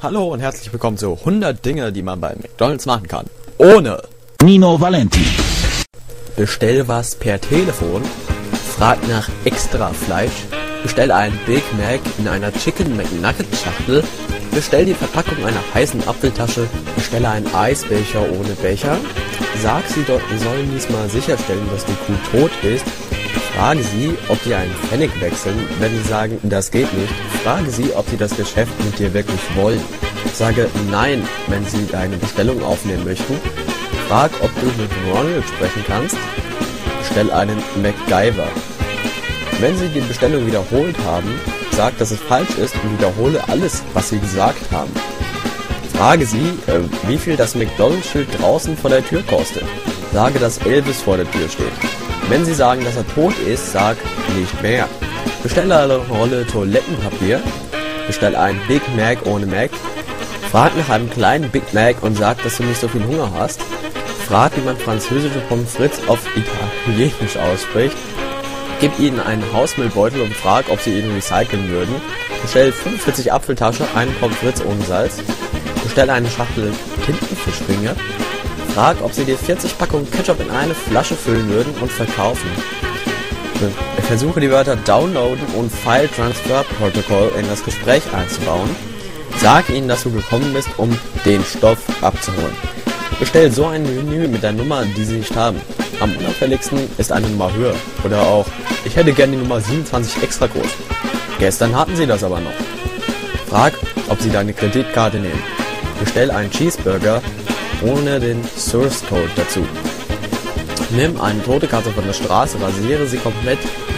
Hallo und herzlich willkommen zu 100 Dinge, die man bei McDonald's machen kann. Ohne Nino Valenti. Bestell was per Telefon, frag nach extra Fleisch, bestell einen Big Mac in einer Chicken McNugget Schachtel, bestell die Verpackung einer heißen Apfeltasche, bestelle einen Eisbecher ohne Becher, sag sie sollen diesmal sicherstellen, dass die Kuh tot ist, frage sie, ob die einen Pfennig wechseln, wenn sie sagen, das geht nicht, frage sie, ob sie das Geschäft mit dir wirklich wollen, sage nein, wenn sie deine Bestellung aufnehmen möchten, frag, ob du mit Ronald sprechen kannst, bestell einen MacGyver. Wenn sie die Bestellung wiederholt haben, sag, dass es falsch ist und wiederhole alles, was sie gesagt haben. Frage sie, wie viel das McDonald's-Schild draußen vor der Tür kostet. Sage, dass Elvis vor der Tür steht. Wenn sie sagen, dass er tot ist, sag, nicht mehr. Bestelle eine Rolle Toilettenpapier. Bestell einen Big Mac ohne Mac. Frag nach einem kleinen Big Mac und sag, dass du nicht so viel Hunger hast. Frag, wie man französische Pommes frites auf Italienisch ausspricht. Gib ihnen einen Hausmüllbeutel und frag, ob sie ihn recyceln würden. Bestell 45 Apfeltasche, einen Pommes frites ohne Salz. Bestell eine Schachtel Tintenfischringe. Frag, ob sie dir 40 Packungen Ketchup in eine Flasche füllen würden und verkaufen. Versuche die Wörter Downloaden und File Transfer Protocol in das Gespräch einzubauen. Sag ihnen, dass du gekommen bist, um den Stoff abzuholen. Bestell so ein Menü mit der Nummer, die sie nicht haben. Am unauffälligsten ist eine Nummer höher. Oder auch, ich hätte gern die Nummer 27 extra groß. Gestern hatten sie das aber noch. Frag, ob sie deine Kreditkarte nehmen. Bestell einen Cheeseburger ohne den Source Code dazu. Nimm eine tote Katze von der Straße, rasiere sie komplett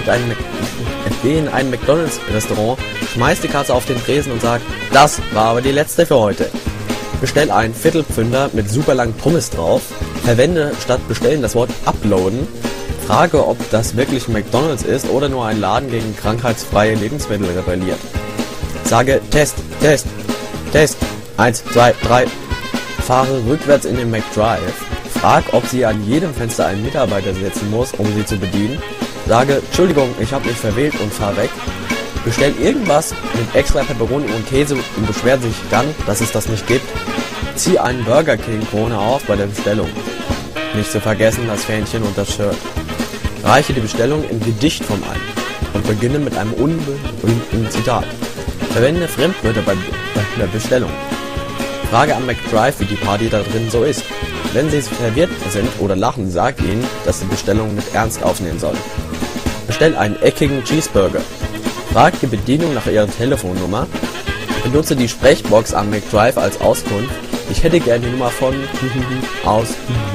geh in ein McDonald's Restaurant, schmeiß die Katze auf den Tresen und sag, das war aber die letzte für heute. Bestell einen Viertelpfünder mit super langen Pommes drauf, verwende statt bestellen das Wort uploaden, frage, ob das wirklich McDonald's ist oder nur ein Laden gegen krankheitsfreie Lebensmittel rebelliert. Sage Test, Test, Test, 1, 2, 3. Fahre rückwärts in den McDrive, frag, ob sie an jedem Fenster einen Mitarbeiter setzen muss, um sie zu bedienen. Sage, Entschuldigung, ich habe mich verwählt und fahr weg. Bestell irgendwas mit extra Pepperoni und Käse und beschwert sich dann, dass es das nicht gibt. Zieh einen Burger King Krone auf bei der Bestellung. Nicht zu vergessen das Fähnchen und das Shirt. Reiche die Bestellung in Gedichtform ein und beginne mit einem unberühmten Zitat. Verwende Fremdwörter bei der Bestellung. Frage am McDrive, wie die Party da drin so ist. Wenn sie verwirrt sind oder lachen, sag ihnen, dass sie die Bestellung mit Ernst aufnehmen sollen. Bestell einen eckigen Cheeseburger. Frag die Bedienung nach ihrer Telefonnummer. Benutze die Sprechbox am McDrive als Auskunft. Ich hätte gern die Nummer von aus.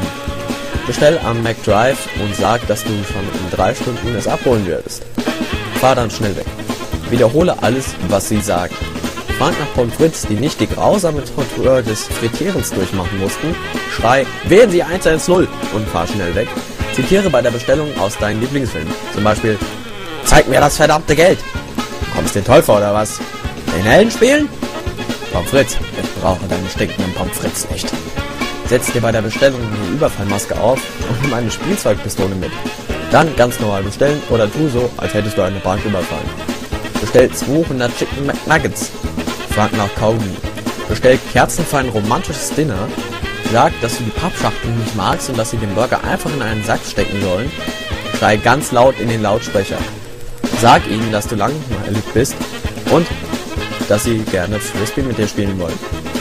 Bestell am McDrive und sag, dass du schon in 3 Stunden es abholen würdest. Fahr dann schnell weg. Wiederhole alles, was sie sagen. Frag nach Pommes frites, die nicht die grausame Tortur des Frittierens durchmachen mussten. Schrei, wählen Sie 110 und fahr schnell weg. Zitiere bei der Bestellung aus deinen Lieblingsfilmen. Zum Beispiel, zeig mir das verdammte Geld. Kommst den Teufel oder was? Den Helden spielen? Pommes frites, ich brauche deine stinkenden Pommes frites nicht. Setz dir bei der Bestellung eine Überfallmaske auf und nimm eine Spielzeugpistole mit. Dann ganz normal bestellen oder tu so, als hättest du eine Bank überfallen. Bestell 200 Chicken McNuggets. Frag nach Kaugummi. Bestell Kerzen für ein romantisches Dinner. Sag, dass du die Pappschachteln nicht magst und dass sie den Burger einfach in einen Sack stecken sollen. Schrei ganz laut in den Lautsprecher. Sag ihnen, dass du langweilig bist und dass sie gerne Frisbee mit dir spielen wollen.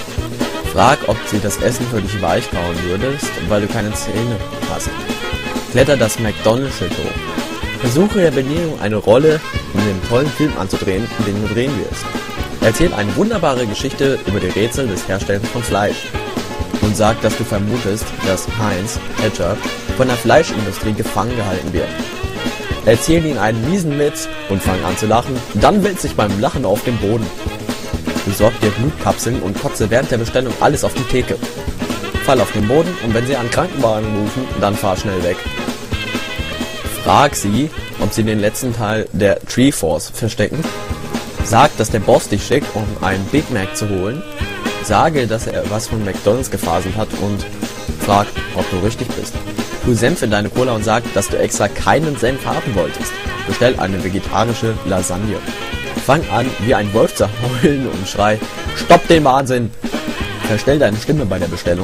Frag, ob sie das Essen für dich weich kauen würdest, weil du keine Zähne hast. Kletter das McDonald's-Schild hoch. Versuche der Bedienung eine Rolle in dem tollen Film anzudrehen, den du drehen wirst. Erzähl eine wunderbare Geschichte über die Rätsel des Herstellens von Fleisch und sag, dass du vermutest, dass Heinz Ketchup von der Fleischindustrie gefangen gehalten wird. Erzähl ihnen einen miesen Witz und fang an zu lachen, dann wälz dich beim Lachen auf den Boden. Besorg dir Blutkapseln und kotze während der Bestellung alles auf die Theke. Fall auf den Boden und wenn sie einen Krankenwagen rufen, dann fahr schnell weg. Frag sie, ob sie den letzten Teil der Treeforce verstecken. Sag, dass der Boss dich schickt, um einen Big Mac zu holen. Sage, dass er was von McDonald's gefaselt hat und frag, ob du richtig bist. Tu Senf in deine Cola und sag, dass du extra keinen Senf haben wolltest. Bestell eine vegetarische Lasagne. Fang an, wie ein Wolf zu heulen und schrei, stopp den Wahnsinn! Verstell deine Stimme bei der Bestellung.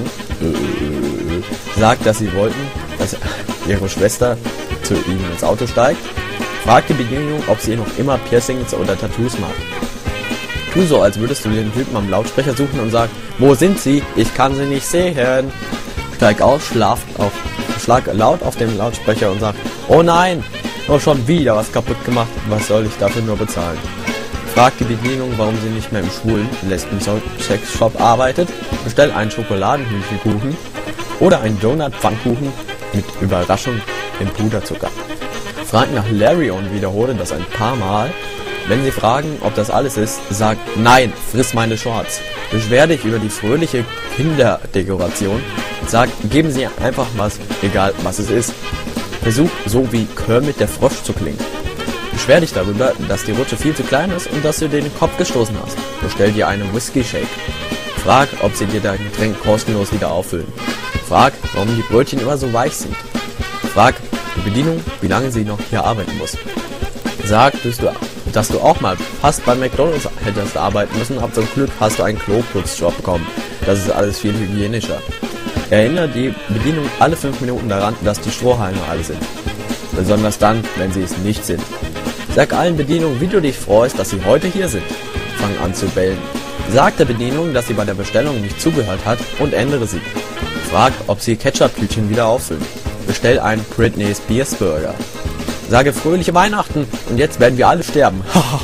Sag, dass sie wollten, dass ihre Schwester zu ihnen ins Auto steigt. Frag die Bedienung, ob sie noch immer Piercings oder Tattoos mag. Tu so, als würdest du den Typen am Lautsprecher suchen und sag, wo sind sie? Ich kann sie nicht sehen. Steig aus, schlag laut auf dem Lautsprecher und sag, oh nein, noch schon wieder was kaputt gemacht. Was soll ich dafür nur bezahlen? Frag die Bedienung, warum sie nicht mehr im schwulen Lesben-Sex-Shop arbeitet. Bestell einen Schokoladenhühnchenkuchen oder einen Donut-Pfannkuchen mit Überraschung im Puderzucker. Frag nach Larry und wiederhole das ein paar Mal. Wenn sie fragen, ob das alles ist, sag, nein, friss meine Shorts. Beschwer dich über die fröhliche Kinderdekoration. Sag, geben sie einfach was, egal was es ist. Versuch, so wie Kermit der Frosch zu klingen. Beschwer dich darüber, dass die Rutsche viel zu klein ist und dass du dir den Kopf gestoßen hast. Bestell dir einen Whisky-Shake. Frag, ob sie dir dein Getränk kostenlos wieder auffüllen. Frag, warum die Brötchen immer so weich sind. Frag die Bedienung, wie lange sie noch hier arbeiten muss. Sag, dass du auch mal fast bei McDonald's hättest arbeiten müssen, aber zum Glück hast du einen Kloputzjob bekommen. Das ist alles viel hygienischer. Erinnere die Bedienung alle 5 Minuten daran, dass die Strohhalme alle sind. Besonders dann, wenn sie es nicht sind. Sag allen Bedienungen, wie du dich freust, dass sie heute hier sind. Fang an zu bellen. Sag der Bedienung, dass sie bei der Bestellung nicht zugehört hat und ändere sie. Frag, ob sie Ketchup-Tütchen wieder auffüllen. Bestell einen Britney Spears Burger. Sage fröhliche Weihnachten und jetzt werden wir alle sterben.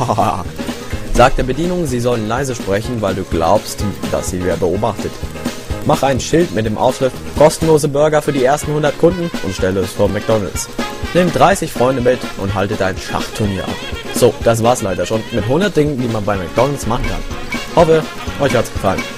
Sag der Bedienung, sie sollen leise sprechen, weil du glaubst, dass sie wer beobachtet. Mach ein Schild mit dem Aufschrift kostenlose Burger für die ersten 100 Kunden und stelle es vor McDonald's. Nimm 30 Freunde mit und halte dein Schachturnier ab. So, das war's leider schon mit 100 Dingen, die man bei McDonald's machen kann. Hoffe, euch hat's gefallen.